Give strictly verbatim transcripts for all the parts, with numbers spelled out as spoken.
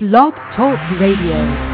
Blog Talk Radio.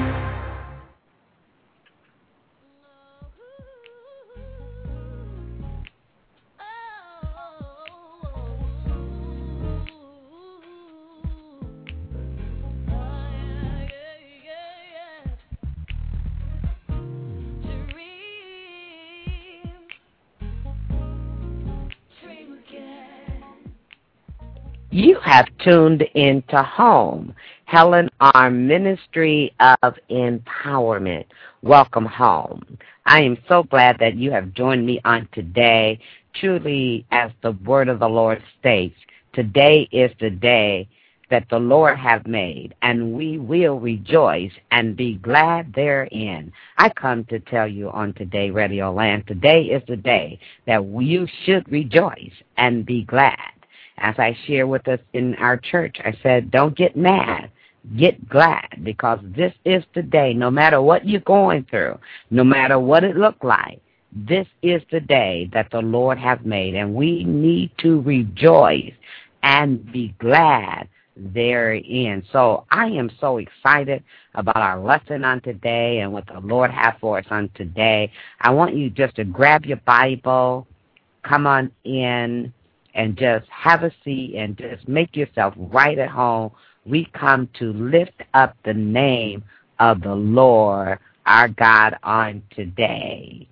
You have tuned into Home, Helen R. Ministry of Empowerment. Welcome home. I am so glad that you have joined me on today. Truly, as the word of the Lord states, today is the day that the Lord hath made, and we will rejoice and be glad therein. I come to tell you on today, Radio Land, today is the day that you should rejoice and be glad. As I share with us in our church, I said, don't get mad, get glad, because this is the day, no matter what you're going through, no matter what it looked like, this is the day that the Lord has made, and we need to rejoice and be glad therein. So I am so excited about our lesson on today and what the Lord has for us on today. I want you just to grab your Bible, come on in, and just have a seat and just make yourself right at home. We come to lift up the name of the Lord, our God, on today.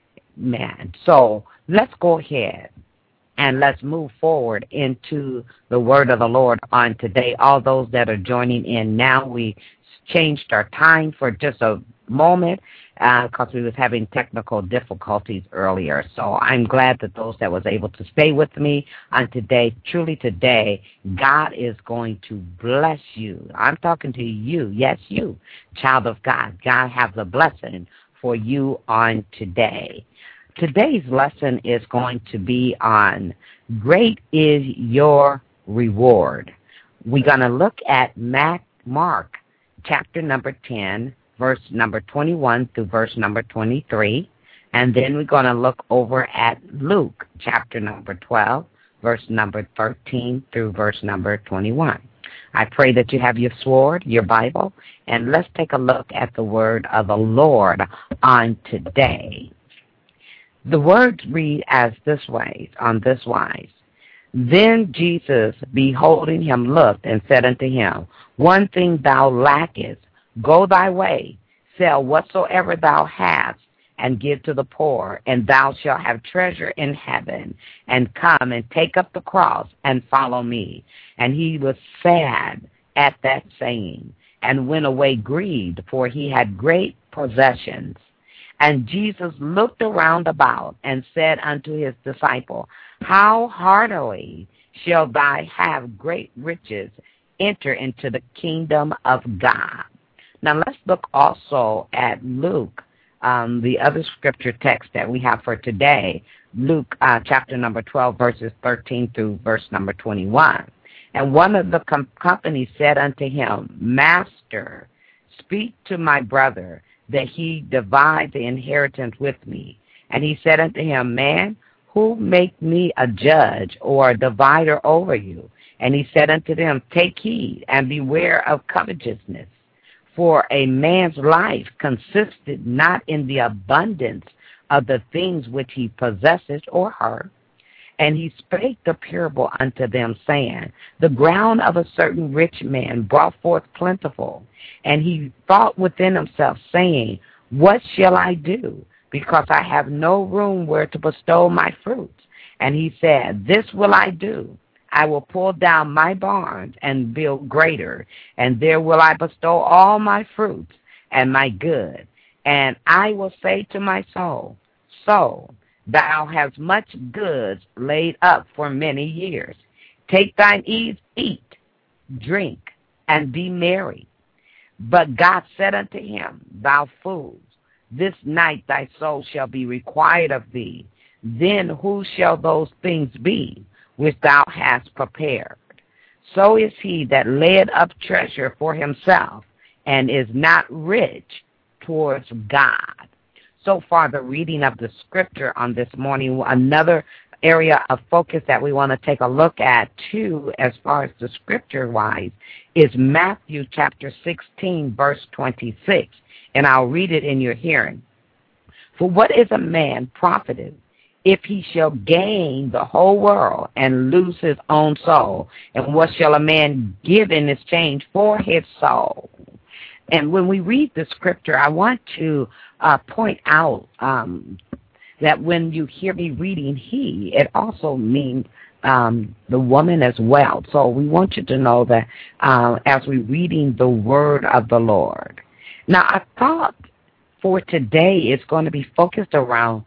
Man, so let's go ahead and let's move forward into the word of the Lord on today. All those that are joining in now, we changed our time for just a moment because uh, we was having technical difficulties earlier. So I'm glad that those that was able to stay with me on today, truly today, God is going to bless you. I'm talking to you, yes, you, child of God. God has a blessing for you on today. Today's lesson is going to be on great is your reward. We're going to look at Mark chapter number ten, verse number twenty-one through verse number twenty-three. And then we're going to look over at Luke chapter number twelve, verse number thirteen through verse number twenty-one. I pray that you have your sword, your Bible, and let's take a look at the word of the Lord on today. The words read as this way, on this wise. Then Jesus, beholding him, looked and said unto him, one thing thou lackest, go thy way, sell whatsoever thou hast, and give to the poor, and thou shalt have treasure in heaven. And come and take up the cross and follow me. And he was sad at that saying, and went away grieved, for he had great possessions. And Jesus looked around about and said unto his disciple, how heartily shall thy have great riches enter into the kingdom of God? Now let's look also at Luke, um, the other scripture text that we have for today, Luke uh, chapter number twelve, verses thirteen through verse number twenty-one. And one of the com- companies said unto him, Master, speak to my brother, that he divide the inheritance with me. And he said unto him, man, who make me a judge or a divider over you? And he said unto them, take heed and beware of covetousness. For a man's life consisted not in the abundance of the things which he possesseth or her. And he spake the parable unto them, saying, the ground of a certain rich man brought forth plentiful. And he thought within himself, saying, what shall I do? Because I have no room where to bestow my fruits. And he said, this will I do. I will pull down my barns and build greater, and there will I bestow all my fruits and my good. And I will say to my soul, soul, thou hast much goods laid up for many years. Take thine ease, eat, drink, and be merry. But God said unto him, thou fool, this night thy soul shall be required of thee. Then who shall those things be which thou hast prepared? So is he that laid up treasure for himself, and is not rich towards God. So far, the reading of the scripture on this morning, another area of focus that we want to take a look at, too, as far as the scripture-wise, is Matthew chapter sixteen, verse twenty-six. And I'll read it in your hearing. For what is a man profited if he shall gain the whole world and lose his own soul? And what shall a man give in exchange for his soul? And when we read the scripture, I want to uh, point out um, that when you hear me reading he, it also means um, the woman as well. So we want you to know that uh, as we're reading the word of the Lord. Now, I thought for today it's going to be focused around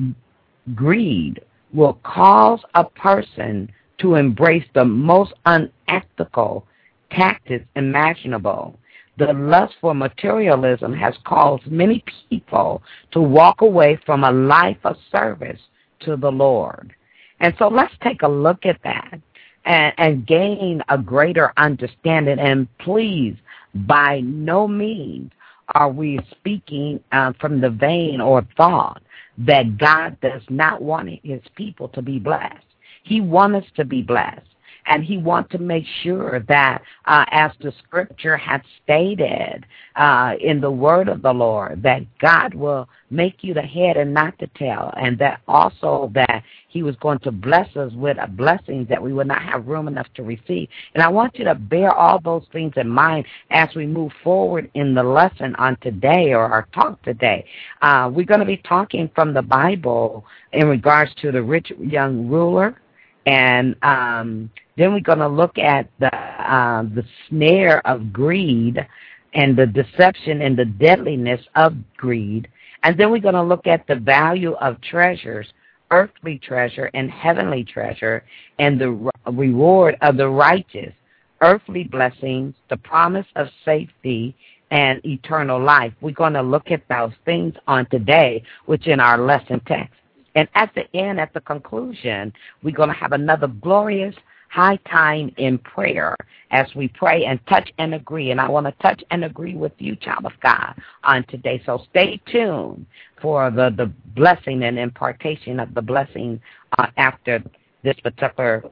greed will cause a person to embrace the most unethical tactics imaginable. The lust for materialism has caused many people to walk away from a life of service to the Lord. And so let's take a look at that and, and gain a greater understanding. And please, by no means are we speaking uh, from the vein or thought that God does not want his people to be blessed. He wants us to be blessed. And he wants to make sure that, uh, as the scripture has stated uh, in the word of the Lord, that God will make you the head and not the tail, and that also that he was going to bless us with a blessing that we would not have room enough to receive. And I want you to bear all those things in mind as we move forward in the lesson on today, or our talk today. Uh, we're going to be talking from the Bible in regards to the rich young ruler. And um, then we're going to look at the uh, the snare of greed and the deception and the deadliness of greed. And then we're going to look at the value of treasures, earthly treasure and heavenly treasure, and the re- reward of the righteous, earthly blessings, the promise of safety, and eternal life. We're going to look at those things on today, which in our lesson text. And at the end, at the conclusion, we're going to have another glorious high time in prayer as we pray and touch and agree. And I want to touch and agree with you, child of God, on today. So stay tuned for the, the blessing and impartation of the blessing uh, after this particular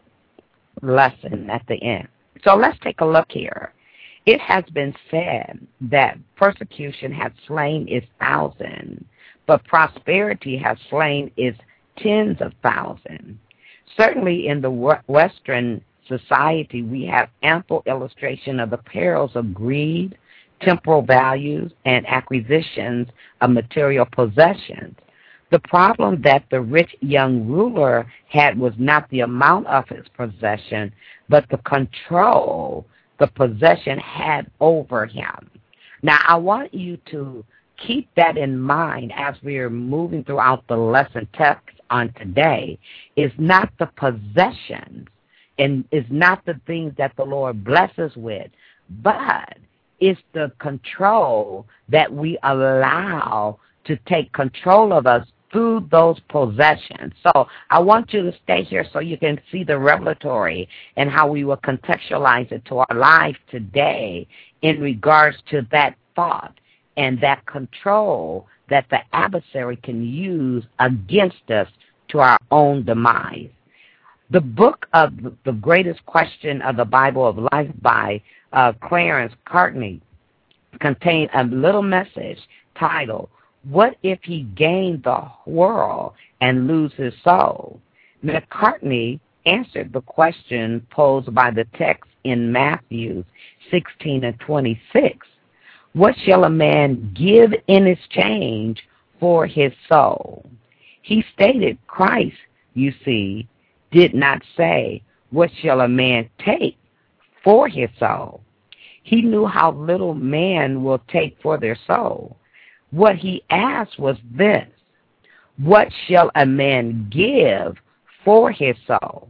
lesson at the end. So let's take a look here. It has been said that persecution has slain its thousands, but prosperity has slain its tens of thousands. Certainly in the Western society, we have ample illustration of the perils of greed, temporal values, and acquisitions of material possessions. The problem that the rich young ruler had was not the amount of his possession, but the control the possession had over him. Now, I want you to keep that in mind as we are moving throughout the lesson text on today. Is not the possessions and is not the things that the Lord blesses with, but it's the control that we allow to take control of us through those possessions. So I want you to stay here so you can see the revelatory and how we will contextualize it to our life today in regards to that thought and that control that the adversary can use against us to our own demise. The book of The Greatest Question of the Bible of Life by uh, Clarence Cartney contained a little message titled, "What if he gained the world and lose his soul?" McCartney answered the question posed by the text in Matthew sixteen and twenty-six. What shall a man give in exchange for his soul? He stated Christ, you see, did not say, what shall a man take for his soul? He knew how little man will take for their soul. What he asked was this: what shall a man give for his soul?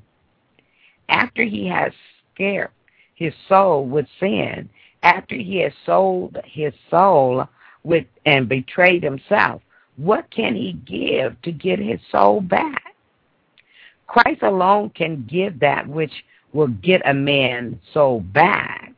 After he has scared his soul with sin, after he has sold his soul with and betrayed himself, what can he give to get his soul back? Christ alone can give that which will get a man's soul back.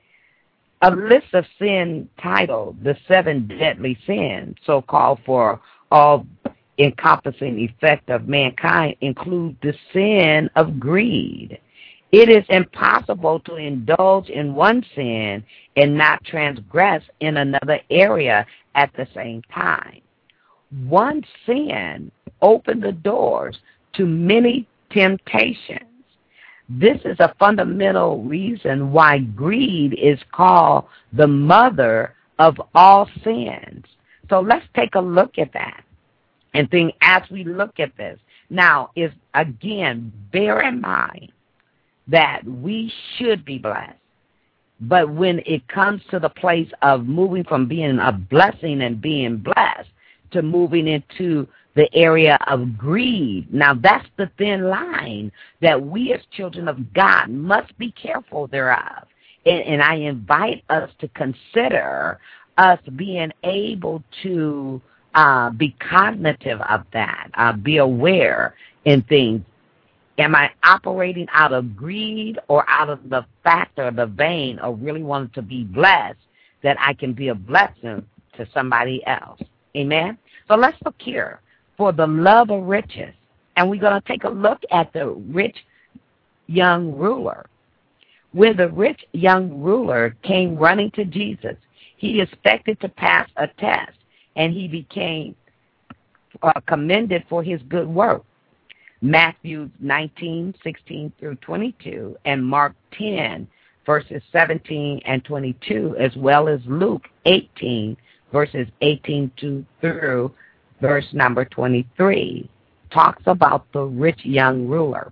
A list of sin titled The Seven Deadly Sins, so-called for all encompassing effect of mankind include the sin of greed. It is impossible to indulge in one sin and not transgress in another area at the same time. One sin opened the doors to many temptations. This is a fundamental reason why greed is called the mother of all sins. So let's take a look at that. And think as we look at this, now is again, bear in mind that we should be blessed. But when it comes to the place of moving from being a blessing and being blessed to moving into the area of greed, now that's the thin line that we as children of God must be careful thereof. And, and I invite us to consider us being able to uh, be cognitive of that, uh, be aware in things. Am I operating out of greed or out of the fact or the vein of really wanting to be blessed that I can be a blessing to somebody else? Amen? So let's look here for the love of riches. And we're going to take a look at the rich young ruler. When the rich young ruler came running to Jesus, he expected to pass a test, and he became uh, commended for his good work. Matthew nineteen, sixteen through twenty-two, and Mark ten, verses seventeen and twenty-two, as well as Luke eighteen, verses eighteen to through verse number twenty-three, talks about the rich young ruler.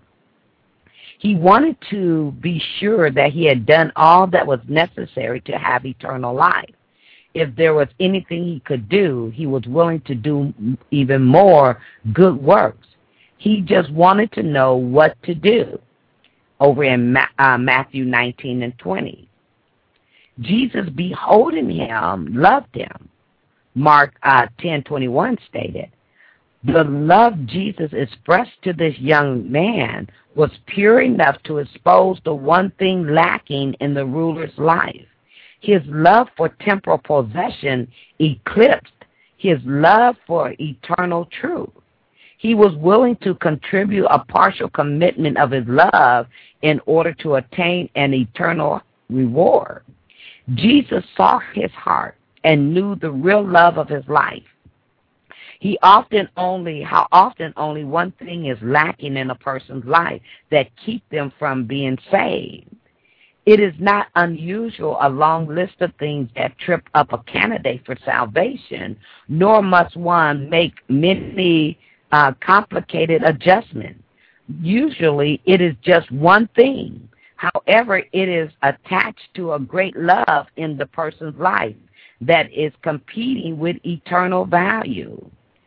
He wanted to be sure that he had done all that was necessary to have eternal life. If there was anything he could do, he was willing to do even more good works. He just wanted to know what to do over in Ma- uh, Matthew nineteen and twenty. Jesus, beholding him, loved him. Mark uh, ten twenty-one stated, the love Jesus expressed to this young man was pure enough to expose the one thing lacking in the ruler's life. His love for temporal possession eclipsed his love for eternal truth. He was willing to contribute a partial commitment of his love in order to attain an eternal reward. Jesus saw his heart and knew the real love of his life. He often only, how often only one thing is lacking in a person's life that keep them from being saved. It is not unusual a long list of things that trip up a candidate for salvation, nor must one make many uh, complicated adjustments. Usually it is just one thing. However, it is attached to a great love in the person's life that is competing with eternal value.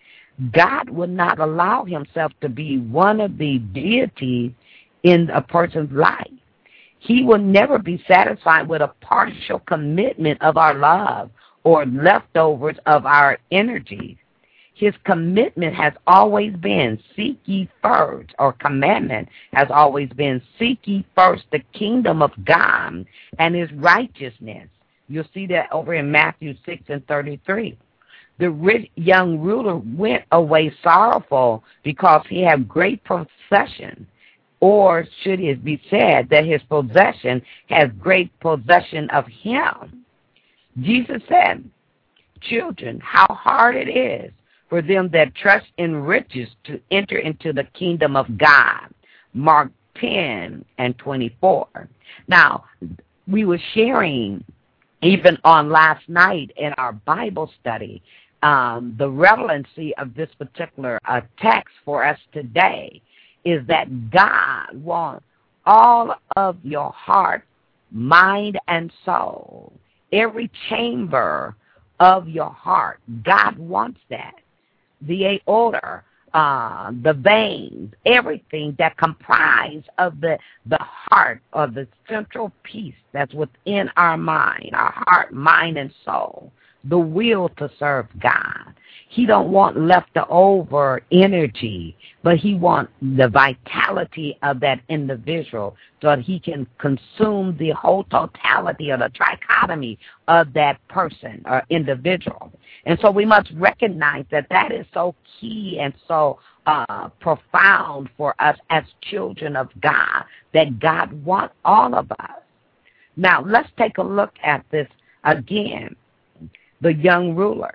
God would not allow himself to be one of the deities in a person's life. He will never be satisfied with a partial commitment of our love or leftovers of our energies. His commitment has always been seek ye first, or commandment has always been seek ye first the kingdom of God and his righteousness. You'll see that over in Matthew six and thirty-three. The rich young ruler went away sorrowful because he had great possession. Or should it be said that his possession has great possession of him? Jesus said, children, how hard it is for them that trust in riches to enter into the kingdom of God. Mark ten and twenty-four. Now, we were sharing even on last night in our Bible study um, the relevancy of this particular uh, text for us today. Is that God wants all of your heart, mind, and soul. Every chamber of your heart. God wants that. The aorta, uh, the veins, everything that comprise of the, the heart or the central piece that's within our mind, our heart, mind, and soul. the will to serve God. He don't want leftover energy, but he wants the vitality of that individual so that he can consume the whole totality or the trichotomy of that person or individual. And so we must recognize that that is so key and so uh, profound for us as children of God, that God wants all of us. Now, let's take a look at this again. The young ruler,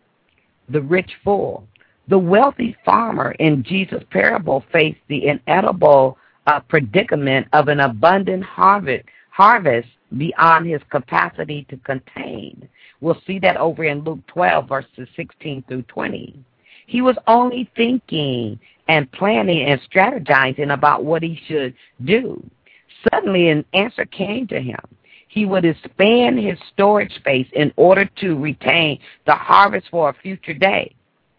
the rich fool. The wealthy farmer in Jesus' parable faced the inedible uh, predicament of an abundant harvest, harvest beyond his capacity to contain. We'll see that over in Luke twelve, verses sixteen through twenty. He was only thinking and planning and strategizing about what he should do. Suddenly an answer came to him. He would expand his storage space in order to retain the harvest for a future day.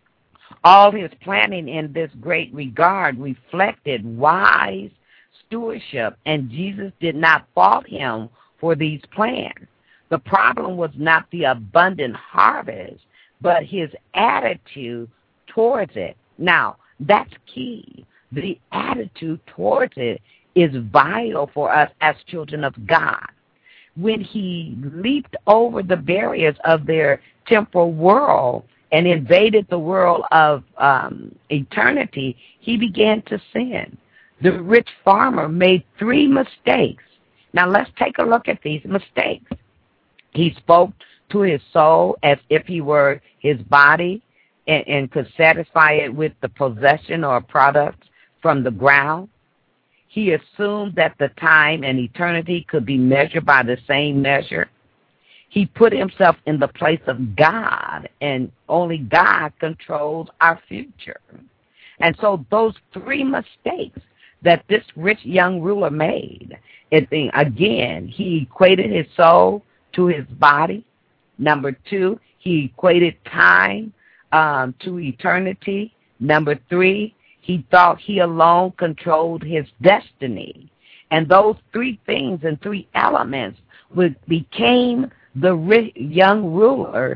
All his planning in this great regard reflected wise stewardship, and Jesus did not fault him for these plans. The problem was not the abundant harvest, but his attitude towards it. Now, that's key. The attitude towards it is vital for us as children of God. When he leaped over the barriers of their temporal world and invaded the world of um, eternity, he began to sin. The rich farmer made three mistakes. Now let's take a look at these mistakes. He spoke to his soul as if he were his body and, and could satisfy it with the possession or product from the ground. He assumed that the time and eternity could be measured by the same measure. He put himself in the place of God, and only God controls our future. And so those three mistakes that this rich young ruler made, it, again, he equated his soul to his body. Number two, he equated time um, to eternity. Number three, he thought he alone controlled his destiny. And those three things and three elements would, became the rich young ruler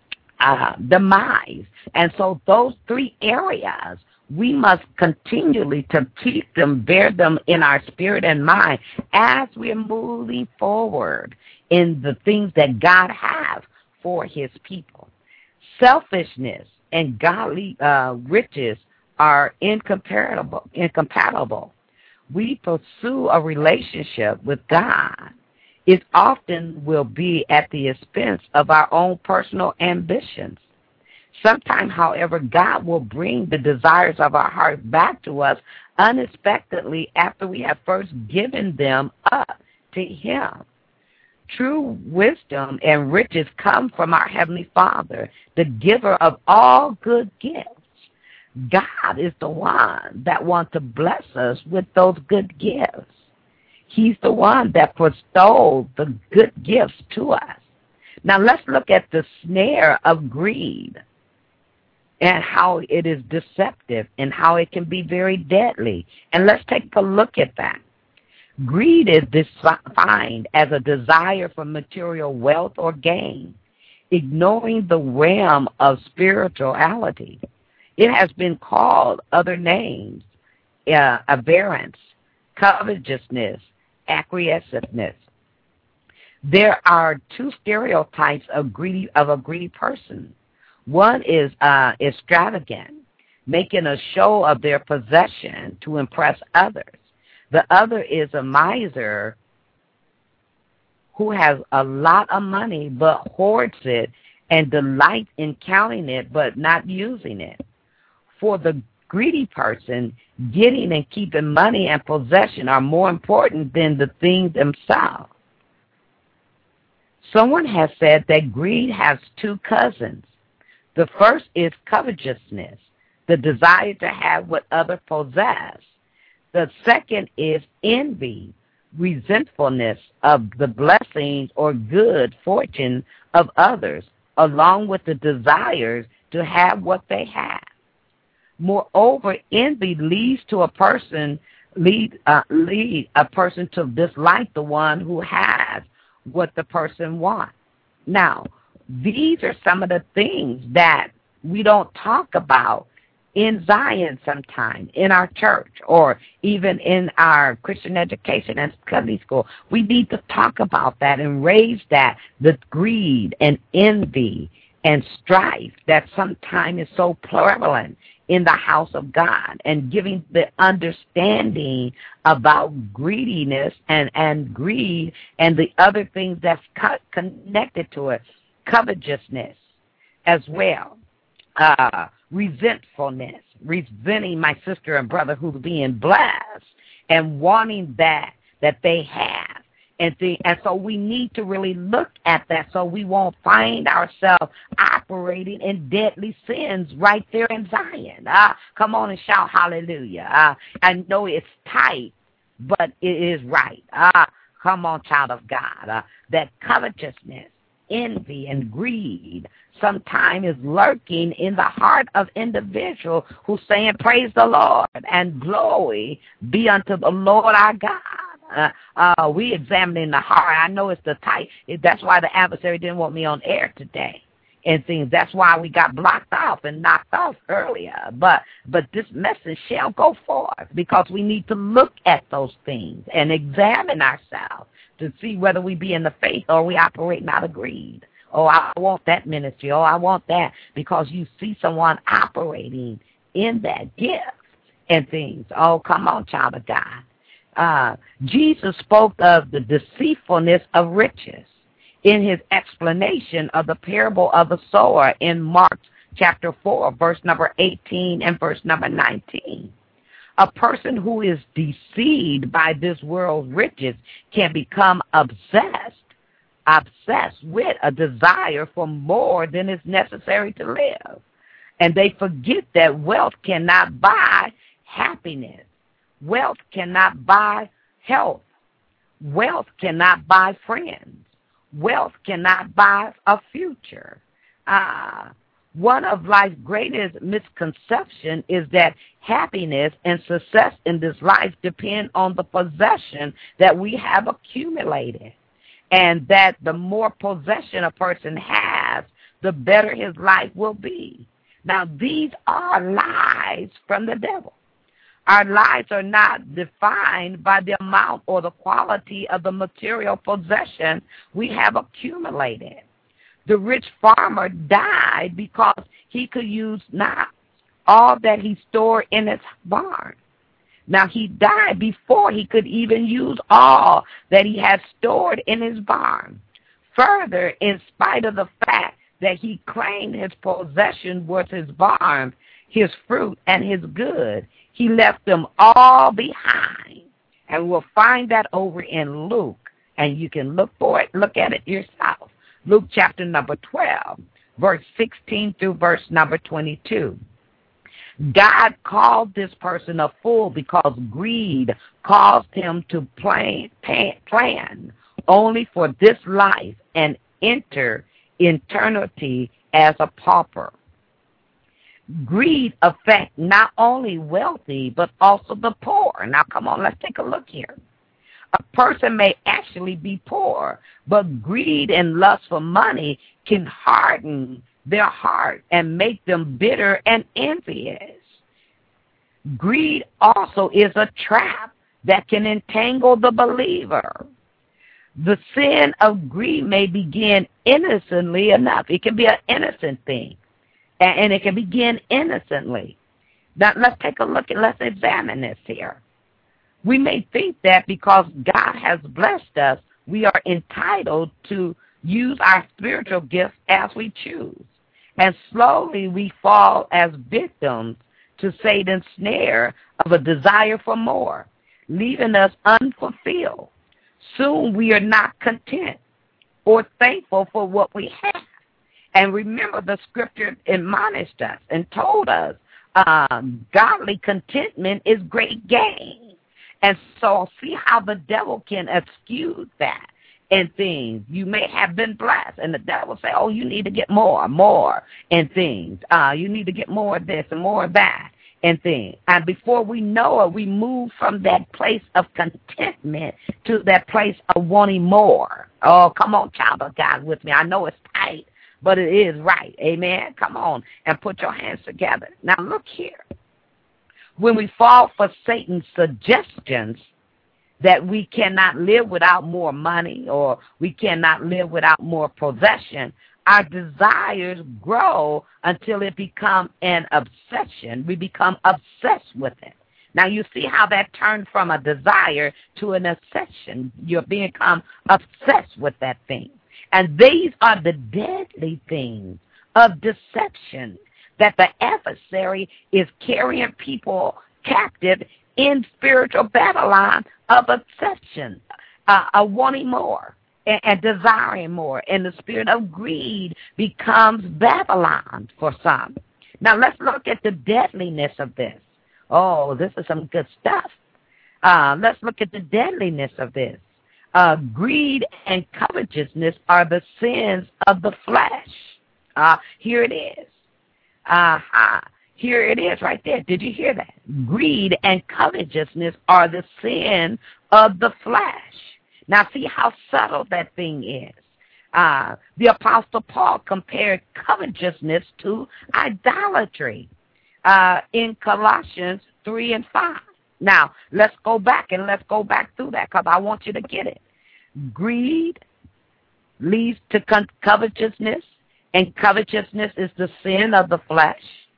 uh, demise. And so those three areas, we must continually to keep them, bear them in our spirit and mind as we're moving forward in the things that God has for his people. Selfishness and godly uh, riches are incompatible. incompatible. We pursue a relationship with God. It often will be at the expense of our own personal ambitions. Sometimes, however, God will bring the desires of our heart back to us unexpectedly after we have first given them up to him. True wisdom and riches come from our Heavenly Father, the giver of all good gifts. God is the one that wants to bless us with those good gifts. He's the one that bestowed the good gifts to us. Now let's look at the snare of greed and how it is deceptive and how it can be very deadly. And let's take a look at that. Greed is defined as a desire for material wealth or gain, ignoring the realm of spirituality. It has been called other names, uh, avarice, covetousness, acquiescence. There are two stereotypes of greedy of a greedy person. One is uh, extravagant, making a show of their possession to impress others. The other is a miser who has a lot of money but hoards it and delights in counting it but not using it. For the greedy person, getting and keeping money and possession are more important than the things themselves. Someone has said that greed has two cousins. The first is covetousness, the desire to have what others possess. The second is envy, resentfulness of the blessings or good fortune of others, along with the desires to have what they have. Moreover, envy leads to a person lead uh, lead a person to dislike the one who has what the person wants. Now, these are some of the things that we don't talk about in Zion sometime, in our church, or even in our Christian education and Sunday school. We need to talk about that and raise that, the greed and envy and strife that sometimes is so prevalent in the house of God, and giving the understanding about greediness and, and greed and the other things that's co- connected to it, covetousness as well, uh, resentfulness, resenting my sister and brother who's being blessed and wanting that that they have. And, the, and so we need to really look at that so we won't find ourselves operating in deadly sins right there in Zion. Uh, come on and shout hallelujah. Uh, I know it's tight, but it is right. Uh, come on, child of God. Uh, that covetousness, envy, and greed sometimes is lurking in the heart of individuals who saying, praise the Lord and glory be unto the Lord our God. Uh, uh, we examining the heart. I know it's the tight. That's why the adversary didn't want me on air today and things. That's why we got blocked off and knocked off earlier. But but this message shall go forth because we need to look at those things and examine ourselves to see whether we be in the faith or we operating out of greed. Oh, I want that ministry. Oh, I want that, because you see someone operating in that gift and things. Oh, come on, child of God. Uh, Jesus spoke of the deceitfulness of riches in his explanation of the parable of the sower in Mark chapter four, verse number eighteen and verse number nineteen. A person who is deceived by this world's riches can become obsessed, obsessed with a desire for more than is necessary to live. And they forget that wealth cannot buy happiness. Wealth cannot buy health. Wealth cannot buy friends. Wealth cannot buy a future. Uh, one of life's greatest misconceptions is that happiness and success in this life depend on the possession that we have accumulated, and that the more possession a person has, the better his life will be. Now, these are lies from the devil. Our lives are not defined by the amount or the quality of the material possession we have accumulated. The rich farmer died because he could use not all that he stored in his barn. Now, he died before he could even use all that he had stored in his barn. Further, in spite of the fact that he claimed his possession was his barn, his fruit, and his good, he left them all behind. And we'll find that over in Luke, and you can look for it, look at it yourself. Luke chapter number twelve, verse sixteen through verse number twenty-two. God called this person a fool because greed caused him to plan, plan only for this life and enter eternity as a pauper. Greed affects not only wealthy, but also the poor. Now, come on, let's take a look here. A person may actually be poor, but greed and lust for money can harden their heart and make them bitter and envious. Greed also is a trap that can entangle the believer. The sin of greed may begin innocently enough. It can be an innocent thing, and it can begin innocently. Now, let's take a look and let's examine this here. We may think that because God has blessed us, we are entitled to use our spiritual gifts as we choose. And slowly we fall as victims to Satan's snare of a desire for more, leaving us unfulfilled. Soon we are not content or thankful for what we have. And remember, the scripture admonished us and told us um, godly contentment is great gain. And so see how the devil can excuse that and things. You may have been blessed, and the devil will say, oh, you need to get more, more, and things. Uh, you need to get more of this and more of that, and things. And before we know it, we move from that place of contentment to that place of wanting more. Oh, come on, child of God, with me. I know it's tight, but it is right. Amen. Come on and put your hands together. Now look here. When we fall for Satan's suggestions that we cannot live without more money or we cannot live without more possession, our desires grow until it becomes an obsession. We become obsessed with it. Now you see how that turned from a desire to an obsession. You become obsessed with that thing. And these are the deadly things of deception that the adversary is carrying people captive in spiritual Babylon of obsession, uh, uh, wanting more and, and desiring more. And the spirit of greed becomes Babylon for some. Now let's look at the deadliness of this. Oh, this is some good stuff. Uh, let's look at the deadliness of this. Uh, greed and covetousness are the sins of the flesh. Uh, here it is. Uh-huh. Here it is right there. Did you hear that? Greed and covetousness are the sin of the flesh. Now see how subtle that thing is. Uh, the Apostle Paul compared covetousness to idolatry uh, in Colossians three and five. Now, let's go back and let's go back through that because I want you to get it. Greed leads to covetousness, and covetousness is the sin of the flesh.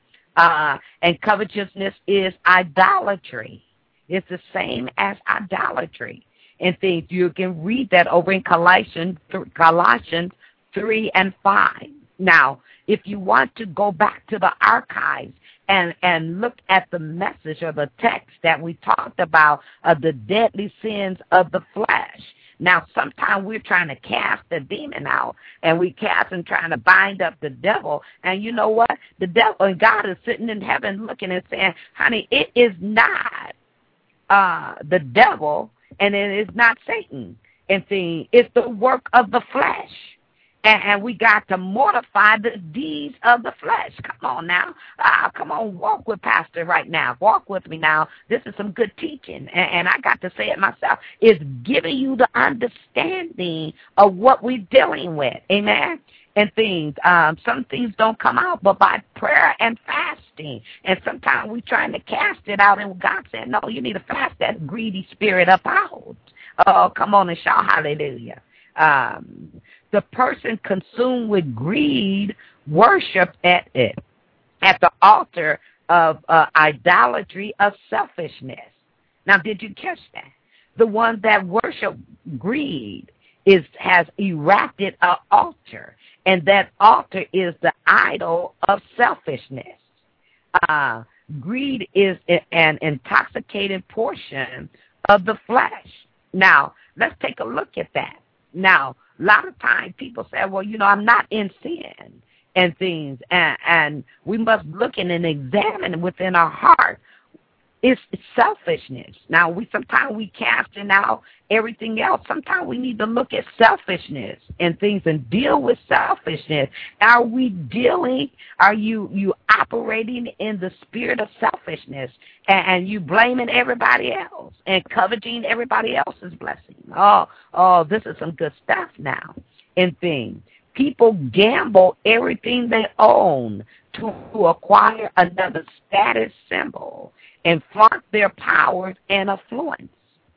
Uh, and covetousness is idolatry. It's the same as idolatry. And things you can read that over in Colossians, Colossians three and five. Now, if you want to go back to the archives and, and look at the message or the text that we talked about of the deadly sins of the flesh. Now, sometimes we're trying to cast the demon out, and we cast and trying to bind up the devil. And you know what? The devil and God is sitting in heaven looking and saying, honey, it is not uh, the devil, and it is not Satan. And see, it's the work of the flesh. And, and we got to mortify the deeds of the flesh. Come on now. Uh, come on, walk with Pastor right now. Walk with me now. This is some good teaching. And, and I got to say it myself. It's giving you the understanding of what we're dealing with. Amen? And things. Um, some things don't come out but by prayer and fasting. And sometimes we're trying to cast it out. And God said, no, you need to fast that greedy spirit up out. Oh, come on and shout hallelujah. Um, the person consumed with greed worshiped at it, at the altar of uh, idolatry of selfishness. Now, did you catch that? The one that worship greed is has erected an altar, and that altar is the idol of selfishness. Uh, greed is an intoxicating portion of the flesh. Now, let's take a look at that. Now, a lot of times people say, well, you know, I'm not in sin and things, and, and we must look in and examine within our heart. It's, it's selfishness. Now, we sometimes we casting out everything else. Sometimes we need to look at selfishness and things and deal with selfishness. Are we dealing, are you, you operating in the spirit of selfishness and, and you blaming everybody else and coveting everybody else's blessing? Oh, oh, this is some good stuff now and things. People gamble everything they own to acquire another status symbol and flaunt their powers and affluence.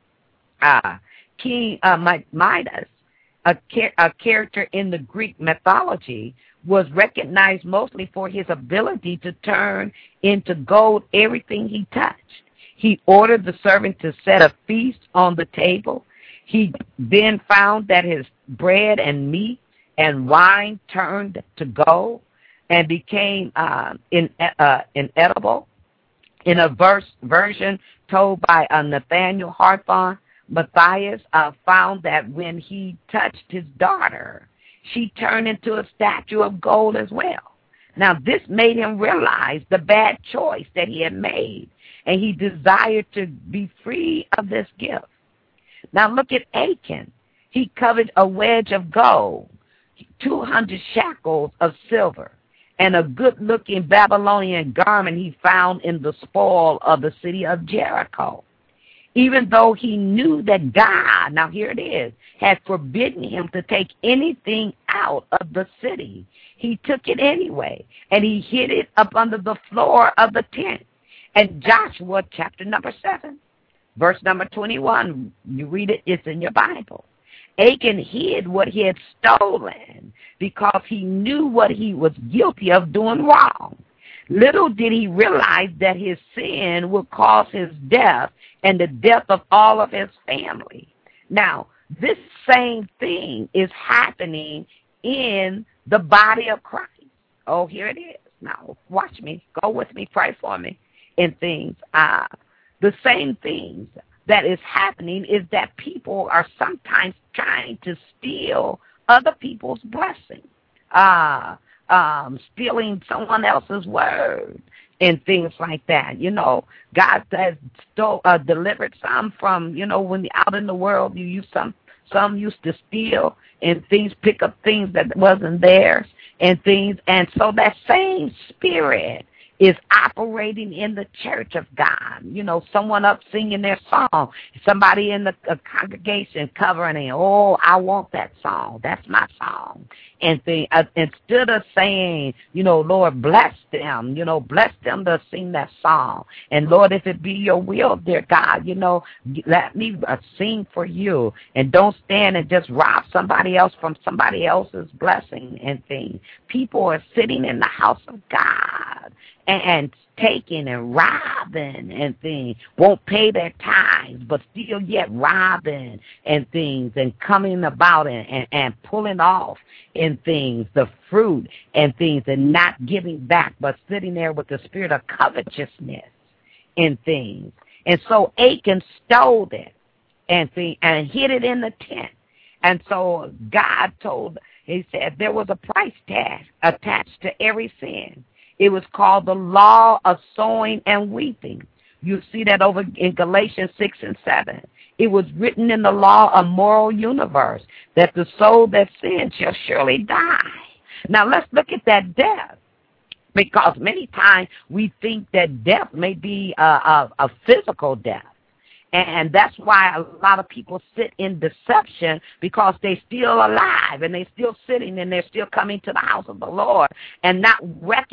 Uh, King uh, Midas, a, char- a character in the Greek mythology, was recognized mostly for his ability to turn into gold everything he touched. He ordered the servant to set a feast on the table. He then found that his bread and meat and wine turned to gold and became uh, in, uh, inedible. In a verse version told by uh, Nathaniel Hawthorne, Matthias uh, found that when he touched his daughter, she turned into a statue of gold as well. Now, this made him realize the bad choice that he had made, and he desired to be free of this gift. Now, look at Achan. He coveted a wedge of gold, two hundred shekels of silver, and a good-looking Babylonian garment he found in the spoil of the city of Jericho. even though he knew that God, now here it is, had forbidden him to take anything out of the city. He took it anyway, and he hid it up under the floor of the tent. And Joshua chapter number seven, verse number twenty-one, you read it, it's in your Bible. Achan hid what he had stolen because he knew what he was guilty of doing wrong. Little did he realize that his sin would cause his death and the death of all of his family. Now, this same thing is happening in the body of Christ. Oh, here it is. Now, watch me. Go with me. Pray for me in things. Uh, the same things that is happening is that people are sometimes trying to steal other people's blessings. Uh, Um, stealing someone else's word and things like that. You know, God has stole, uh, delivered some from, you know, when you're out in the world, you use some, some used to steal and things, pick up things that wasn't theirs and things. And so that same spirit is operating in the church of God. You know, someone up singing their song, somebody in the uh, congregation covering it. Oh, I want that song. That's my song. And the, uh, instead of saying, you know, Lord, bless them, you know, bless them to sing that song. And Lord, if it be your will, dear God, you know, let me uh, sing for you. And don't stand and just rob somebody else from somebody else's blessing and things. People are sitting in the house of God and taking and robbing and things, won't pay their tithes, but still yet robbing and things and coming about and, and, and pulling off in things, the fruit and things, and not giving back, but sitting there with the spirit of covetousness in things. And so Achan stole it and, thing, and hid it in the tent. And so God told, he said there was a price tag attached to every sin. It was called the law of sowing and weeping. You see that over in Galatians six and seven. It was written in the law of moral universe that the soul that sins shall surely die. Now let's look at that death, because many times we think that death may be a, a, a physical death. And that's why a lot of people sit in deception, because they're still alive and they're still sitting and they're still coming to the house of the Lord and not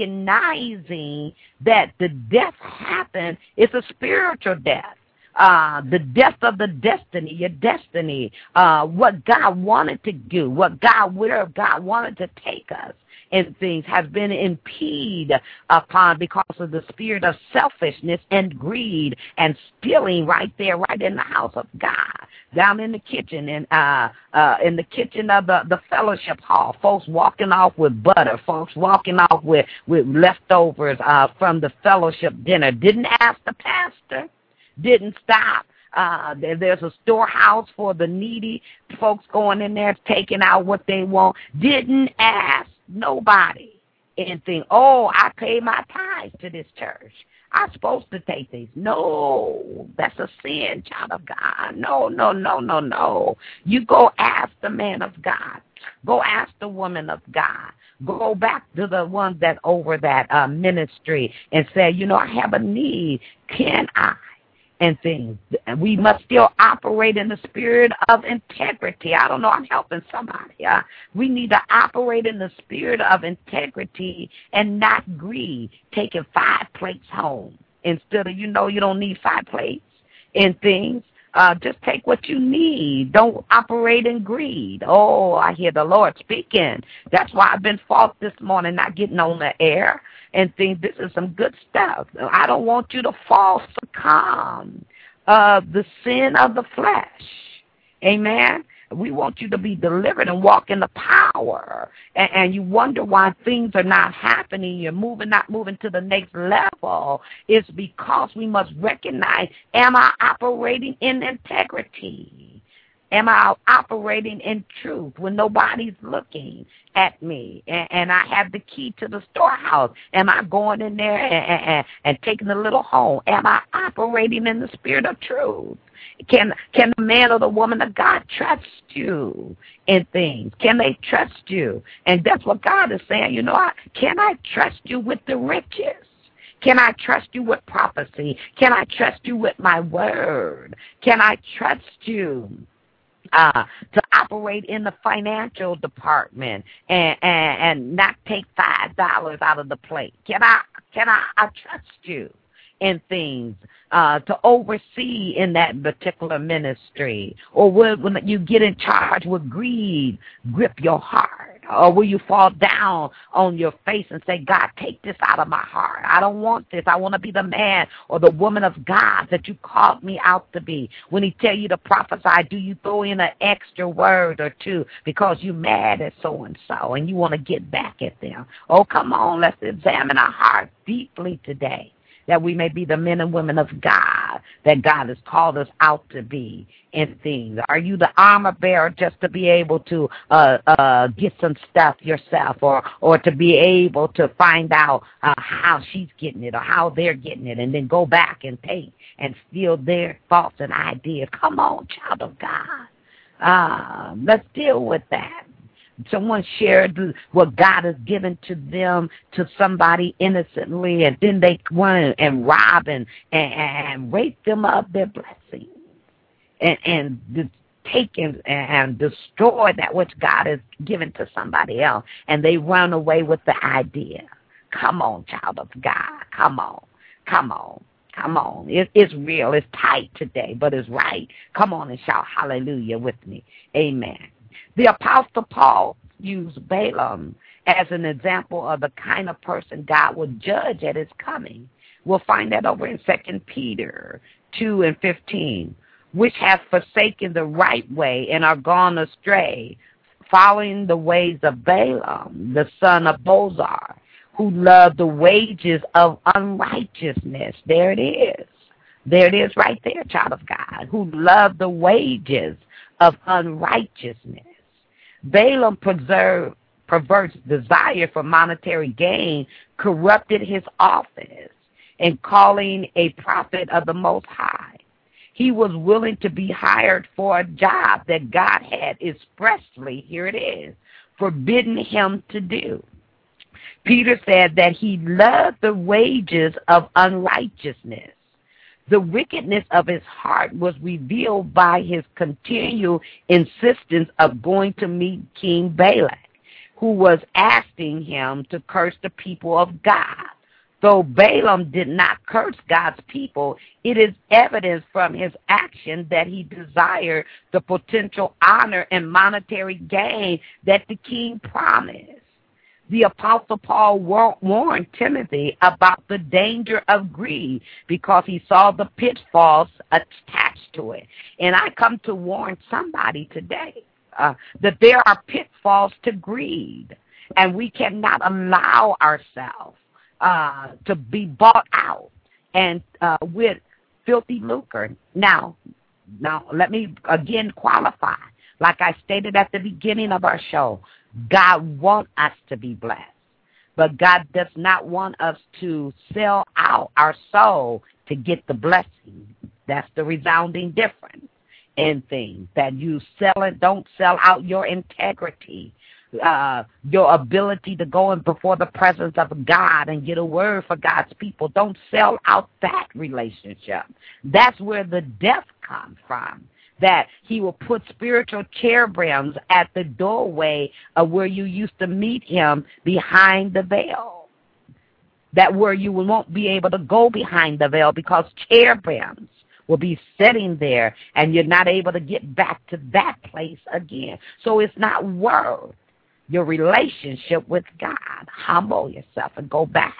recognizing that the death happened. It's a spiritual death. Uh, the death of the destiny, your destiny, uh, what God wanted to do, what God, where God wanted to take us. And things has been impeded upon because of the spirit of selfishness and greed and stealing right there, right in the house of God, down in the kitchen and uh, uh, in the kitchen of the, the fellowship hall. Folks walking off with butter, folks walking off with, with leftovers uh, from the fellowship dinner. Didn't ask the pastor, didn't stop. Uh, there, there's a storehouse for the needy. Folks going in there taking out what they want. Didn't ask nobody anything. Oh, I pay my tithes to this church. I'm supposed to take these. No, that's a sin, child of God. No, no, no, no, no. You go ask the man of God. Go ask the woman of God. Go back to the one that over that uh, ministry and say, you know, I have a need. Can I? And things. We must still operate in the spirit of integrity. I don't know, I'm helping somebody. Uh, we need to operate in the spirit of integrity and not greed, taking five plates home instead of, you know, you don't need five plates and things. Uh, just take what you need. Don't operate in greed. Oh, I hear the Lord speaking. That's why I've been fault this morning, not getting on the air and think this is some good stuff. I don't want you to fall succumb uh, the sin of the flesh. Amen. We want you to be delivered and walk in the power. And, and you wonder why things are not happening. You're moving, not moving to the next level. It's because we must recognize, am I operating in integrity? Am I operating in truth when nobody's looking at me? And, and I have the key to the storehouse. Am I going in there and, and, and taking the little home? Am I operating in the spirit of truth? Can can the man or the woman of God trust you in things? Can they trust you? And that's what God is saying. You know, I, can I trust you with the riches? Can I trust you with prophecy? Can I trust you with my word? Can I trust you uh, to operate in the financial department and, and, and not take five dollars out of the plate? Can I, can I, I trust you in things uh, to oversee in that particular ministry? Or will, when you get in charge, will greed grip your heart? Or will you fall down on your face and say, God, take this out of my heart. I don't want this. I want to be the man or the woman of God that you called me out to be. When he tell you to prophesy, do you throw in an extra word or two because you mad at so-and-so and you want to get back at them? Oh, come on, let's examine our heart deeply today, that we may be the men and women of God that God has called us out to be in things. Are you the armor bearer just to be able to uh, uh, get some stuff yourself, or, or to be able to find out uh, how she's getting it or how they're getting it and then go back and take and steal their thoughts and ideas? Come on, child of God. Uh, let's deal with that. Someone shared what God has given to them to somebody innocently, and then they went and rob and, and, and rape them of their blessings and, and take and, and destroy that which God has given to somebody else, and they run away with the idea. Come on, child of God. Come on. Come on. Come on. It, it's real. It's tight today, but it's right. Come on and shout hallelujah with me. Amen. The Apostle Paul used Balaam as an example of the kind of person God would judge at his coming. We'll find that over in Second Peter two and fifteen, which have forsaken the right way and are gone astray, following the ways of Balaam, the son of Bozar, who loved the wages of unrighteousness. There it is. There it is right there, child of God, who loved the wages of unrighteousness. Balaam preserved, perverse desire for monetary gain corrupted his office in calling a prophet of the Most High. He was willing to be hired for a job that God had expressly, here it is, forbidden him to do. Peter said that he loved the wages of unrighteousness. The wickedness of his heart was revealed by his continual insistence of going to meet King Balak, who was asking him to curse the people of God. Though Balaam did not curse God's people, it is evidence from his action that he desired the potential honor and monetary gain that the king promised. The Apostle Paul warned Timothy about the danger of greed because he saw the pitfalls attached to it. And I come to warn somebody today uh, that there are pitfalls to greed, and we cannot allow ourselves uh, to be bought out and uh, with filthy lucre. Now, now, let me again qualify. Like I stated at the beginning of our show, God wants us to be blessed, but God does not want us to sell out our soul to get the blessing. That's the resounding difference in things, that you sell it, don't sell out your integrity, uh, your ability to go in before the presence of God and get a word for God's people. Don't sell out that relationship. That's where the death comes from. That he will put spiritual cherubims at the doorway of where you used to meet him behind the veil. That where you won't be able to go behind the veil because cherubims will be sitting there and you're not able to get back to that place again. So it's not worth your relationship with God. Humble yourself and go back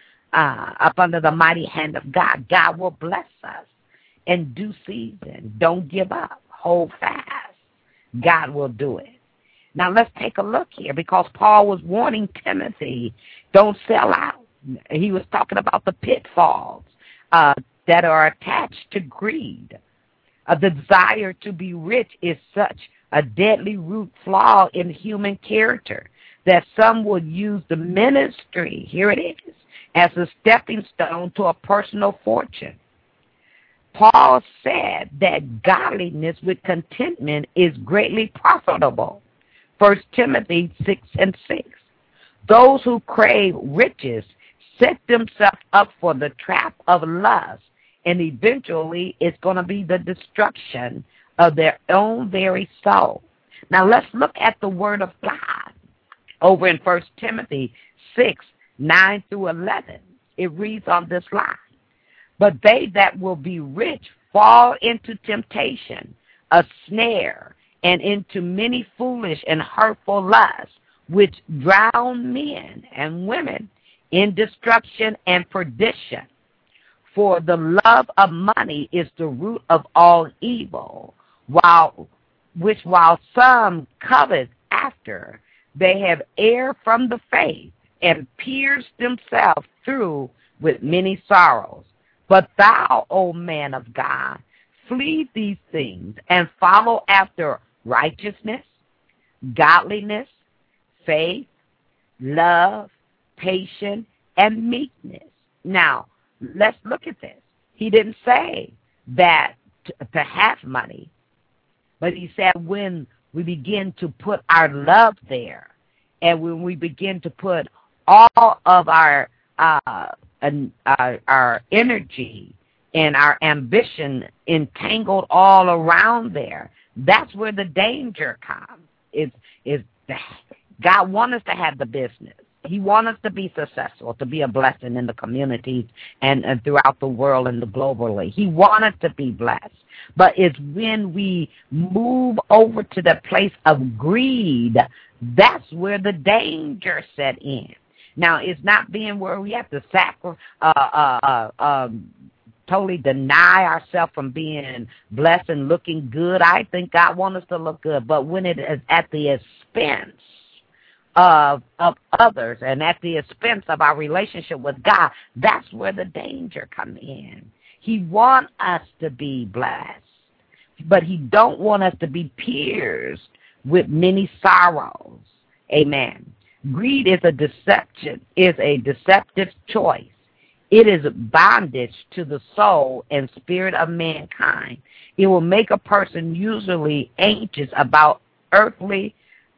uh, up under the mighty hand of God. God will bless us in due season. Don't give up. Hold fast. God will do it. Now let's take a look here, because Paul was warning Timothy, don't sell out. He was talking about the pitfalls uh, that are attached to greed. Uh, the desire to be rich is such a deadly root flaw in human character that some would use the ministry, here it is, as a stepping stone to a personal fortune. Paul said that godliness with contentment is greatly profitable. First Timothy six and six. Those who crave riches set themselves up for the trap of lust, and eventually it's going to be the destruction of their own very soul. Now let's look at the Word of God over in First Timothy six, nine through eleven. It reads on this line, but they that will be rich fall into temptation, a snare, and into many foolish and hurtful lusts, which drown men and women in destruction and perdition. For the love of money is the root of all evil, while which while some covet after, they have erred from the faith and pierced themselves through with many sorrows. But thou, O man of God, flee these things and follow after righteousness, godliness, faith, love, patience, and meekness. Now, let's look at this. He didn't say that to, to have money, but he said when we begin to put our love there, and when we begin to put all of our uh, an, uh, our energy and our ambition entangled all around there, that's where the danger comes. Is is God wants us to have the business. He wants us to be successful, to be a blessing in the communities and, and throughout the world and the globally. He wants us to be blessed. But it's when we move over to the place of greed, that's where the danger set in. Now, it's not being where we have to sacrifice, uh, uh, uh, um, totally deny ourselves from being blessed and looking good. I think God wants us to look good. But when it is at the expense of of others and at the expense of our relationship with God, that's where the danger comes in. He wants us to be blessed, but he don't want us to be pierced with many sorrows. Amen. Greed is a deception, is a deceptive choice. It is bondage to the soul and spirit of mankind. It will make a person usually anxious about earthly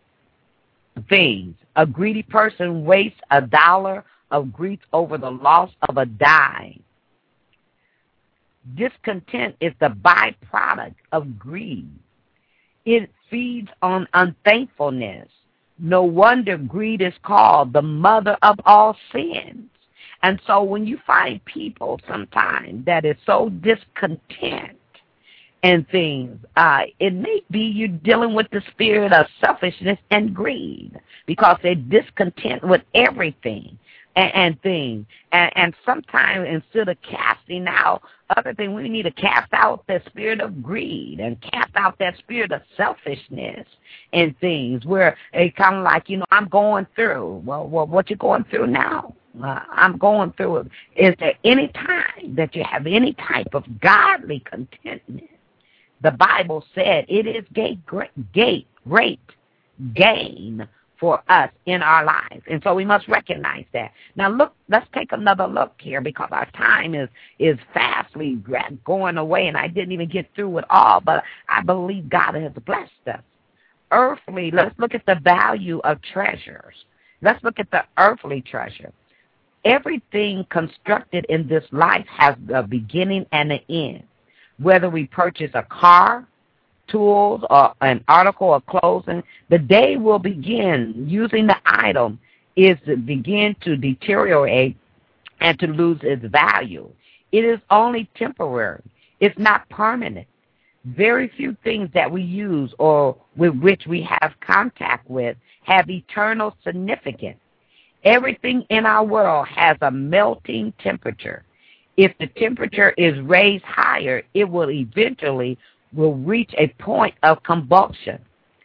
things. A greedy person wastes a dollar of grief over the loss of a dime. Discontent is the byproduct of greed. It feeds on unthankfulness. No wonder greed is called the mother of all sins. And so when you find people sometimes that is so discontent and things, uh, it may be you're dealing with the spirit of selfishness and greed because they're discontent with everything and, and things. And, and sometimes instead of casting out other things, we need to cast out that spirit of greed and cast out that spirit of selfishness and things where it kind of like, you know, I'm going through. Well, well what you going through now? Uh, I'm going through it. Is there any time that you have any type of godly contentment? The Bible said it is great, great, great, great gain for us in our lives. And so we must recognize that. Now look, let's take another look here because our time is, is fastly going away and I didn't even get through it all, but I believe God has blessed us. Earthly, let's look at the value of treasures. Let's look at the earthly treasure. Everything constructed in this life has a beginning and an end. Whether we purchase a car, tools, or an article of clothing, the day will begin using the item is to begin to deteriorate and to lose its value. It is only temporary. It's not permanent. Very few things that we use or with which we have contact with have eternal significance. Everything in our world has a melting temperature. If the temperature is raised higher, it will eventually will reach a point of combustion.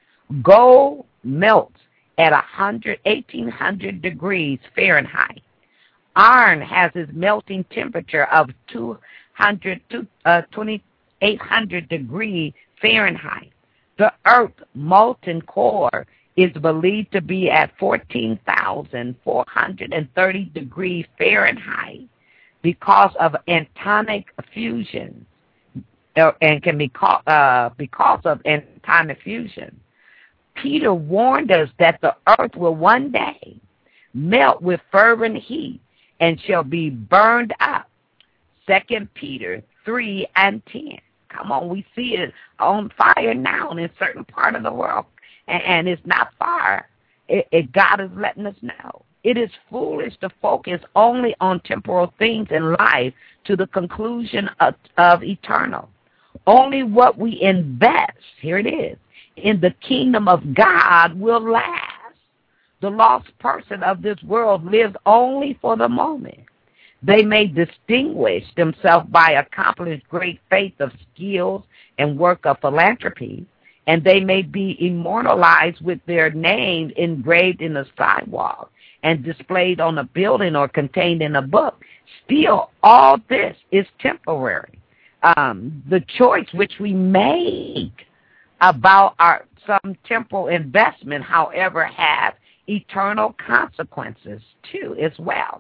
Gold melts at eighteen hundred degrees Fahrenheit. Iron has its melting temperature of two hundred to uh, twenty-eight hundred degrees Fahrenheit. The Earth's molten core is believed to be at fourteen thousand four hundred thirty degrees Fahrenheit because of atomic fusion, uh, and can be called, uh, because of atomic fusion. Peter warned us that the earth will one day melt with fervent heat, and shall be burned up. Second Peter three and ten. Come on, we see it on fire now in a certain part of the world, and, and it's not far. It, it, God is letting us know. It is foolish to focus only on temporal things in life to the conclusion of, of eternal. Only what we invest, here it is, in the kingdom of God will last. The lost person of this world lives only for the moment. They may distinguish themselves by accomplished great faith of skills and work of philanthropy, and they may be immortalized with their names engraved in the sidewalk and displayed on a building or contained in a book. Still, all this is temporary. Um, the choice which we make about our some temporal investment, however, has eternal consequences too as well.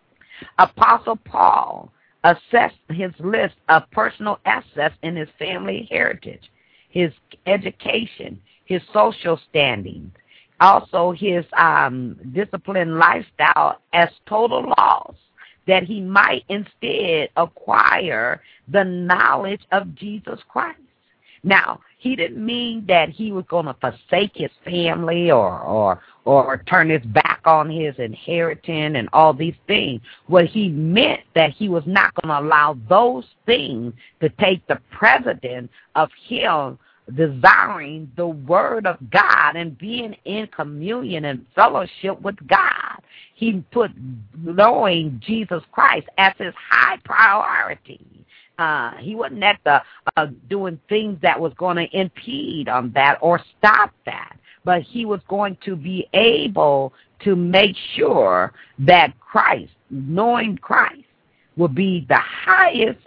Apostle Paul assessed his list of personal assets in his family heritage, his education, his social standing, also his um, disciplined lifestyle as total loss, that he might instead acquire the knowledge of Jesus Christ. Now, he didn't mean that he was going to forsake his family or, or or turn his back on his inheritance and all these things. What he meant that he was not going to allow those things to take the precedence of him desiring the word of God and being in communion and fellowship with God. He put knowing Jesus Christ as his high priority. Uh, he wasn't at the uh, doing things that was going to impede on that or stop that, but he was going to be able to make sure that Christ, knowing Christ, will be the highest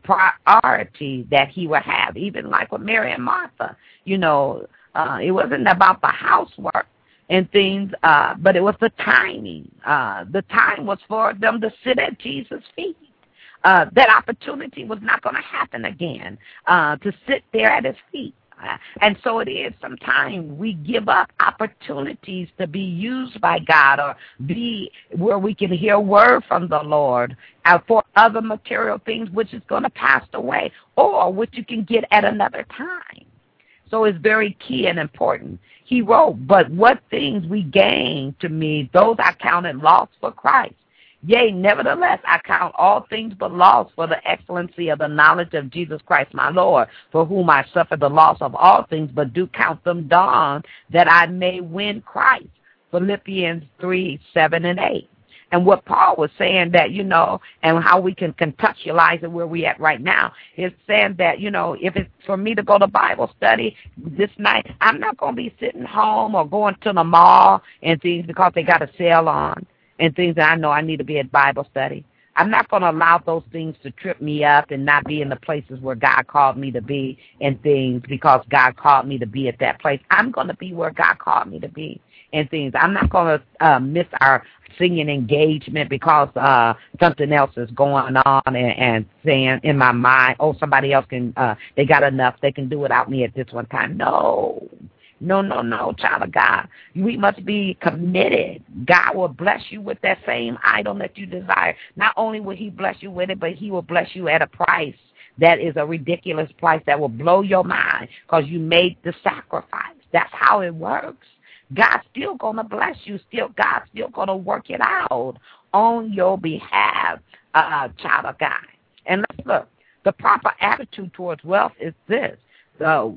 priority that he would have, even like with Mary and Martha. You know, uh, it wasn't about the housework and things, uh, but it was the timing. Uh, the time was for them to sit at Jesus' feet. Uh, that opportunity was not going to happen again, uh, to sit there at his feet. Uh, and so it is sometimes we give up opportunities to be used by God or be where we can hear word from the Lord uh, for other material things which is going to pass away or which you can get at another time. So it's very key and important. He wrote, but what things we gain to me, those I counted loss for Christ. Yea, nevertheless, I count all things but loss for the excellency of the knowledge of Jesus Christ my Lord, for whom I suffer the loss of all things, but do count them dung, that I may win Christ. Philippians three, seven, and eight. And what Paul was saying that, you know, and how we can contextualize it where we at right now, is saying that, you know, if it's for me to go to Bible study this night, I'm not going to be sitting home or going to the mall and things because they got a sale on. And things that I know I need to be at Bible study. I'm not going to allow those things to trip me up and not be in the places where God called me to be and things because God called me to be at that place. I'm going to be where God called me to be and things. I'm not going to uh, miss our singing engagement because uh, something else is going on and, and saying in my mind, oh, somebody else can, uh, they got enough. They can do without me at this one time. No. No, no, no, child of God. We must be committed. God will bless you with that same item that you desire. Not only will he bless you with it, but he will bless you at a price that is a ridiculous price that will blow your mind because you made the sacrifice. That's how it works. God's still going to bless you. Still, God's still going to work it out on your behalf, uh, child of God. And let's look. The proper attitude towards wealth is this. So,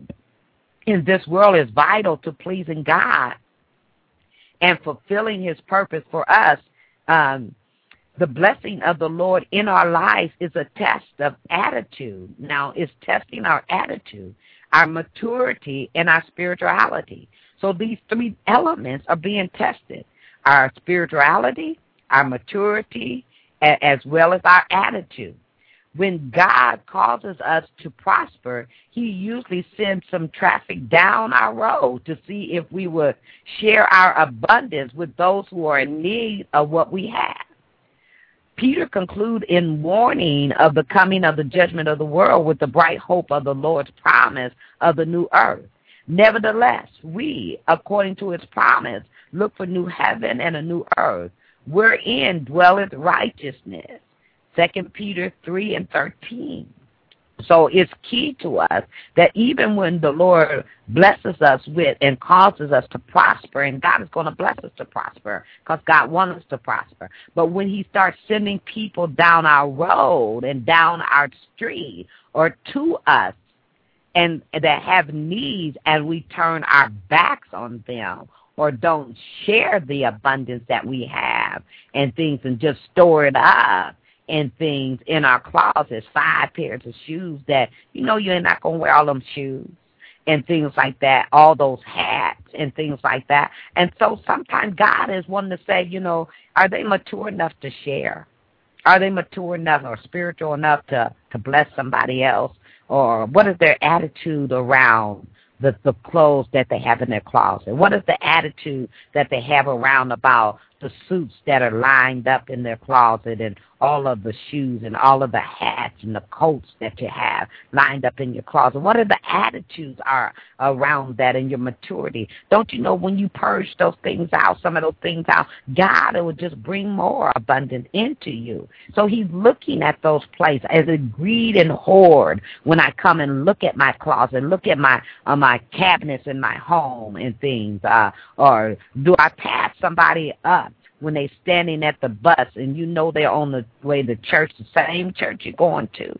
in this world is vital to pleasing God and fulfilling his purpose for us. Um, the blessing of the Lord in our lives is a test of attitude. Now, it's testing our attitude, our maturity, and our spirituality. So these three elements are being tested, our spirituality, our maturity, as well as our attitude. When God causes us to prosper, he usually sends some traffic down our road to see if we would share our abundance with those who are in need of what we have. Peter concludes in warning of the coming of the judgment of the world with the bright hope of the Lord's promise of the new earth. Nevertheless, we, according to his promise, look for new heaven and a new earth, wherein dwelleth righteousness. Second Peter three and thirteen. So it's key to us that even when the Lord blesses us with and causes us to prosper, and God is going to bless us to prosper because God wants us to prosper, but when he starts sending people down our road and down our street or to us and that have needs, and we turn our backs on them or don't share the abundance that we have and things and just store it up, and things in our closets, five pairs of shoes that, you know, you're not going to wear all them shoes and things like that, all those hats and things like that. And so sometimes God is wanting to say, you know, are they mature enough to share? Are they mature enough or spiritual enough to, to bless somebody else? Or what is their attitude around the, the clothes that they have in their closet? What is the attitude that they have around about the suits that are lined up in their closet and all of the shoes and all of the hats and the coats that you have lined up in your closet? What are the attitudes are around that in your maturity? Don't you know when you purge those things out, some of those things out, God will just bring more abundance into you. So he's looking at those places as a greed and hoard when I come and look at my closet, look at my uh, my cabinets in my home and things. Uh, or do I pass somebody up when they're standing at the bus and you know they're on the way to church, the same church you're going to,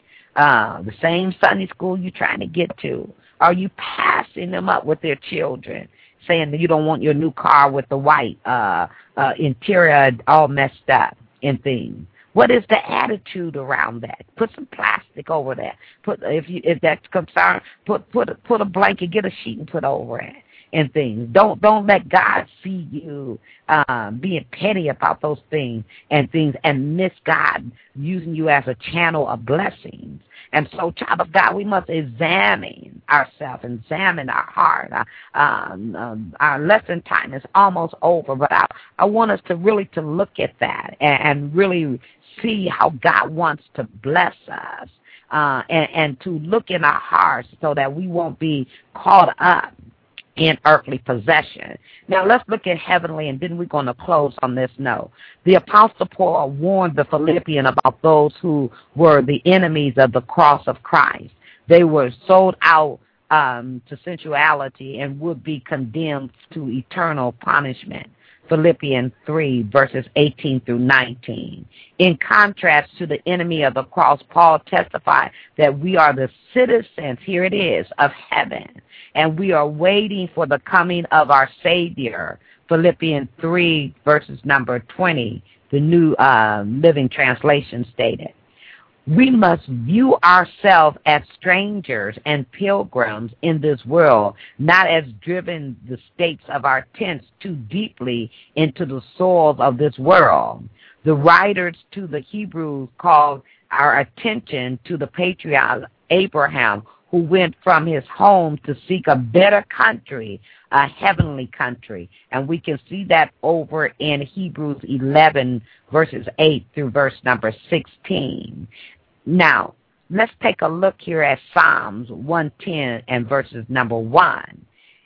uh, the same Sunday school you're trying to get to? Are you passing them up with their children, saying that you don't want your new car with the white uh, uh, interior all messed up and things? What is the attitude around that? Put some plastic over that. Put if you if that's concerned, put put put a blanket, get a sheet and put over it. And things. Don't don't let God see you uh, being petty about those things and things and miss God using you as a channel of blessings. And so, child of God, we must examine ourselves, examine our heart. Uh, um, um, our lesson time is almost over, but I, I want us to really to look at that and, and really see how God wants to bless us uh, and, and to look in our hearts so that we won't be caught up in earthly possession. Now let's look at heavenly, and then we're going to close on this note. The Apostle Paul warned the Philippians about those who were the enemies of the cross of Christ. They were sold out um, to sensuality and would be condemned to eternal punishment. Philippians three, verses eighteen through nineteen. In contrast to the enemy of the cross, Paul testified that we are the citizens, here it is, of heaven, and we are waiting for the coming of our Savior. Philippians three, verses number twenty, the New uh, Living Translation stated. We must view ourselves as strangers and pilgrims in this world, not as driven the stakes of our tents too deeply into the soils of this world. The writers to the Hebrews called our attention to the patriarch Abraham, who went from his home to seek a better country, a heavenly country. And we can see that over in Hebrews eleven, verses eight through verse number sixteen. Now, let's take a look here at Psalms one ten and verses number one.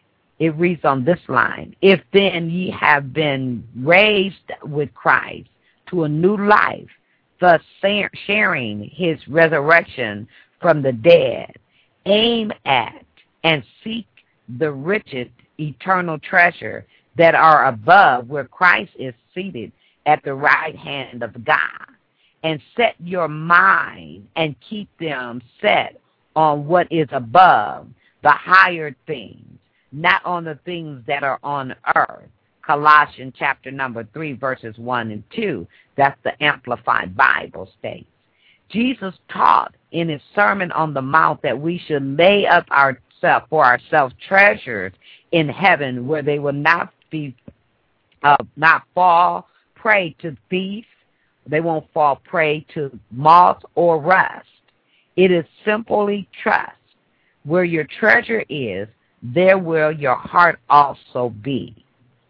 It reads on this line, if then ye have been raised with Christ to a new life, thus sharing his resurrection from the dead, aim at and seek the richest eternal treasure that are above, where Christ is seated at the right hand of God. And set your mind and keep them set on what is above, the higher things, not on the things that are on earth. Colossians chapter number three, verses one and two. That's the Amplified Bible states. Jesus taught in his Sermon on the Mount that we should lay up ourselves for ourselves treasures in heaven, where they will not be, uh, not fall prey to thieves. They won't fall prey to moth or rust. It is simply trust. Where your treasure is, there will your heart also be.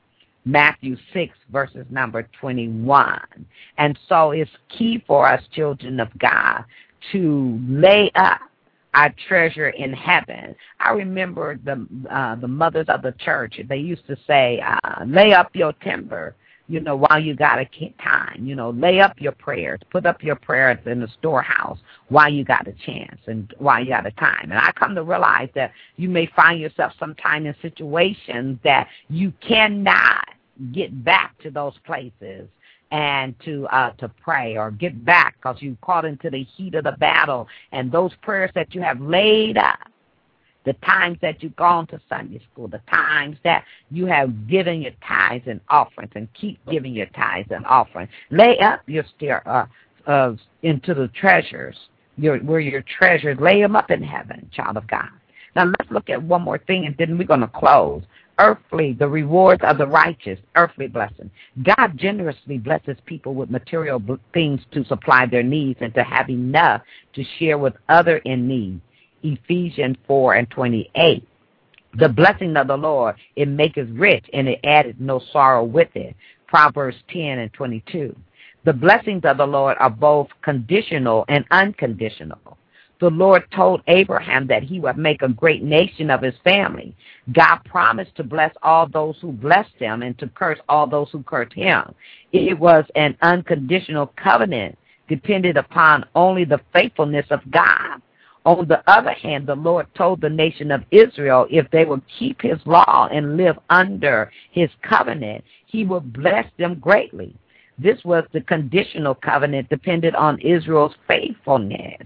Matthew six, verses number twenty-one. And so it's key for us, children of God, to lay up our treasure in heaven. I remember the uh, the mothers of the church, they used to say, uh, lay up your timber. you know, while you got a time. You know, lay up your prayers. Put up your prayers in the storehouse while you got a chance and while you got a time. And I come to realize that you may find yourself sometime in situations that you cannot get back to those places and to uh, to pray or get back because you caught into the heat of the battle. And those prayers that you have laid up, the times that you've gone to Sunday school, the times that you have given your tithes and offerings and keep giving your tithes and offerings, lay up your stair uh, uh, into the treasures, your, where your treasures, lay them up in heaven, child of God. Now let's look at one more thing, and then we're going to close. Earthly, the rewards of the righteous, earthly blessing. God generously blesses people with material things to supply their needs and to have enough to share with others in need. Ephesians four and twenty-eight. The blessing of the Lord, it maketh rich, and it addeth no sorrow with it. Proverbs ten and twenty-two. The blessings of the Lord are both conditional and unconditional. The Lord told Abraham that he would make a great nation of his family. God promised to bless all those who blessed him and to curse all those who cursed him. It was an unconditional covenant dependent upon only the faithfulness of God. On the other hand, the Lord told the nation of Israel if they would keep his law and live under his covenant, he would bless them greatly. This was the conditional covenant dependent on Israel's faithfulness.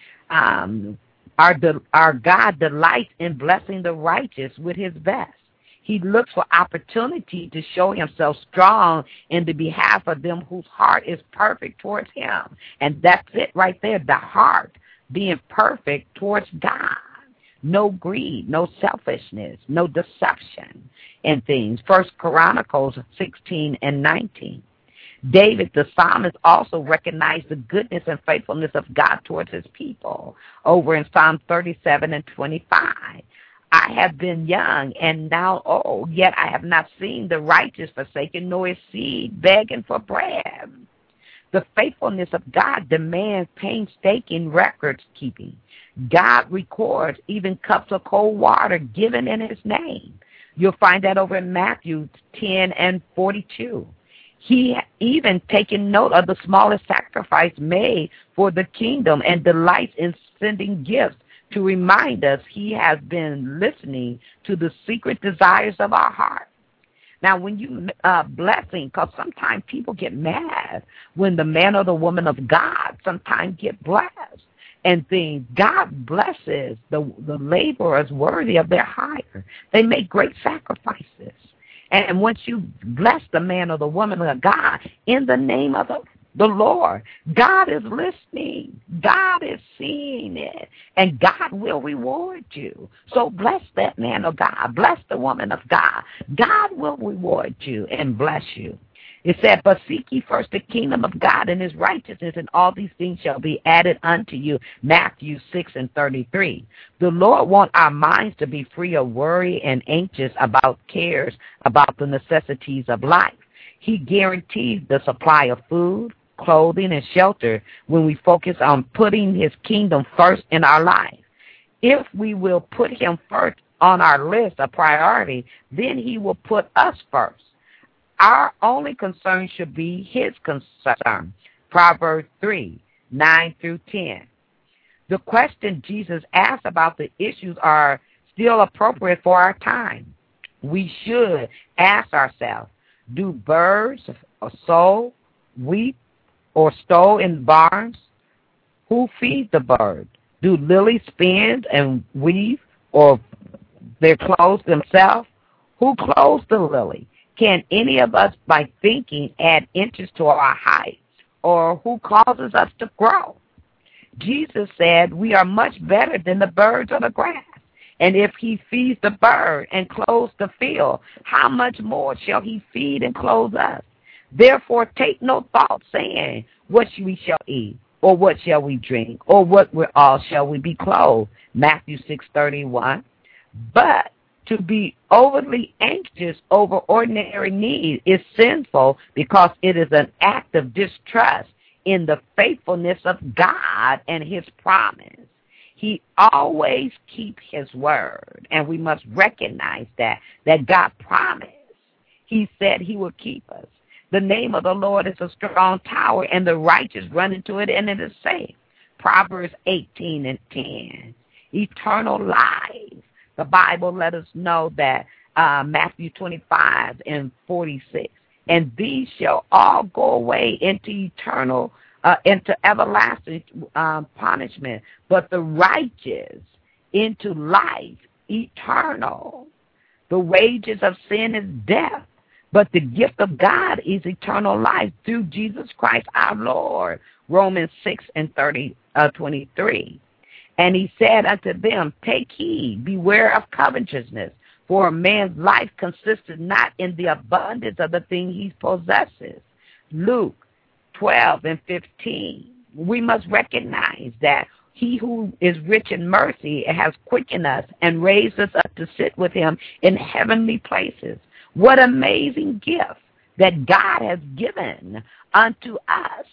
Um, our, our God delights in blessing the righteous with his best. He looks for opportunity to show himself strong in the behalf of them whose heart is perfect towards him. And that's it right there, the heart being perfect towards God. No greed, no selfishness, no deception in things. First Chronicles sixteen and nineteen. David, the psalmist, also recognized the goodness and faithfulness of God towards his people. Over in Psalm thirty-seven and twenty-five. I have been young and now old, yet I have not seen the righteous forsaken, nor his seed begging for bread. The faithfulness of God demands painstaking records keeping. God records even cups of cold water given in his name. You'll find that over in Matthew ten and forty-two. He even taken note of the smallest sacrifice made for the kingdom and delights in sending gifts to remind us he has been listening to the secret desires of our heart. Now, when you uh, blessing, because sometimes people get mad when the man or the woman of God sometimes get blessed and things. God blesses the, the laborers worthy of their hire. They make great sacrifices. And once you bless the man or the woman of God in the name of the, the Lord, God is listening. God is seeing it. And God will reward you. So bless that man of God. Bless the woman of God. God will reward you and bless you. It said, but seek ye first the kingdom of God and his righteousness, and all these things shall be added unto you. Matthew six and thirty-three. The Lord wants our minds to be free of worry and anxious about cares about the necessities of life. He guarantees the supply of food, clothing, and shelter when we focus on putting his kingdom first in our life. If we will put him first on our list of priority, then he will put us first. Our only concern should be his concern. Proverbs three, nine through ten. The question Jesus asked about the issues are still appropriate for our time. We should ask ourselves, do birds sow, weep, or stow in barns? Who feeds the bird? Do lilies spin and weave, or their clothes themselves? Who clothes the lily? Can any of us, by thinking, add inches to our height? Or who causes us to grow? Jesus said we are much better than the birds of the grass. And if he feeds the bird and clothes the field, how much more shall he feed and clothe us? Therefore take no thought, saying, what we shall eat, or what shall we drink, or what withal shall we be clothed? Matthew six thirty-one. But to be overly anxious over ordinary need is sinful because it is an act of distrust in the faithfulness of God and his promise. He always keeps his word, and we must recognize that, that God promised. He said he will keep us. The name of the Lord is a strong tower, and the righteous run into it, and it is safe. Proverbs eighteen and ten. Eternal life. The Bible let us know that uh, Matthew twenty-five and forty-six. And these shall all go away into eternal, uh, into everlasting um, punishment, but the righteous into life eternal. The wages of sin is death, but the gift of God is eternal life through Jesus Christ our Lord. Romans six and thirty, uh, twenty-three. And he said unto them, take heed, beware of covetousness, for a man's life consisteth not in the abundance of the thing he possesses. Luke twelve and fifteen. We must recognize that he who is rich in mercy has quickened us and raised us up to sit with him in heavenly places. What amazing gift that God has given unto us